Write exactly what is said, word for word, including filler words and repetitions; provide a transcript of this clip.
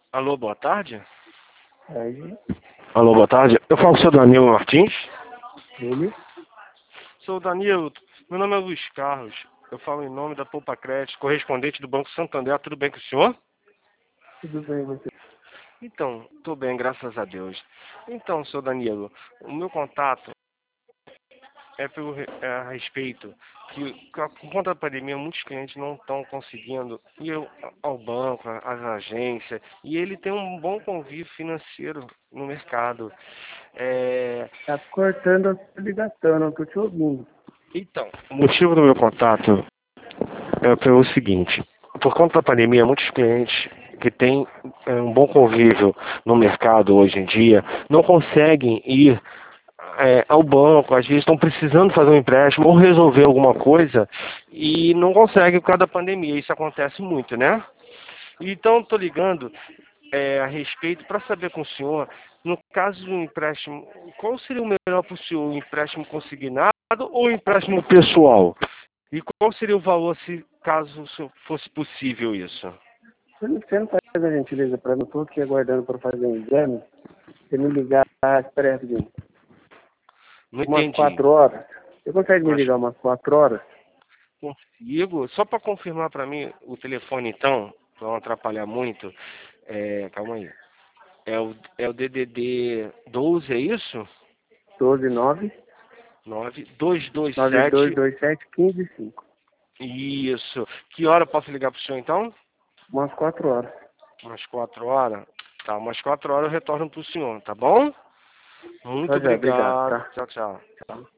Alô, boa tarde. Aí, Alô, boa tarde. Eu falo com o seu Danilo Martins. ele, Sou Danilo, meu nome é Luiz Carlos. Eu falo em nome da Poupa Crédito, correspondente do Banco Santander. Tudo bem com o senhor? tudo bem você? Então, estou bem, graças a Deus. Então, seu Danilo, o meu contato é, pelo, re- é a respeito que, com a- por conta da pandemia, muitos clientes não estão conseguindo ir ao ao banco, às agências, e ele tem um bom convívio financeiro no mercado. É, Tá cortando a sua ligação, não tô te ouvindo. então, o motivo do meu contato é pelo seguinte: por conta da pandemia, muitos clientes que têm é, um bom convívio no mercado hoje em dia não conseguem ir é, ao banco, às vezes estão precisando fazer um empréstimo ou resolver alguma coisa e não conseguem por causa da pandemia. Isso acontece muito, né? Então, estou ligando é, a respeito para saber com o senhor, no caso de um empréstimo, qual seria o melhor para o senhor, um empréstimo consignado ou um empréstimo pessoal? E qual seria o valor se caso isso fosse possível isso? Você não, você não faz a gentileza pra mim, eu tô aqui aguardando para fazer um exame. Você me ligar, ah, espera aí rapidinho, Não umas entendi. quatro horas. Você consegue me Mas ligar umas quatro horas? consigo, só para confirmar para mim o telefone então, para não atrapalhar muito, é, calma aí. É o, é o D D D doze, é isso? doze nove nove dois dois nove dois sete. dois sete um cinco cinco. Isso. Que hora eu posso ligar para o senhor então? Umas quatro horas. Umas quatro horas? Tá, umas quatro horas eu retorno para o senhor, tá bom? Muito Tá já, obrigado, obrigado. tá? Tchau, tchau. Tchau.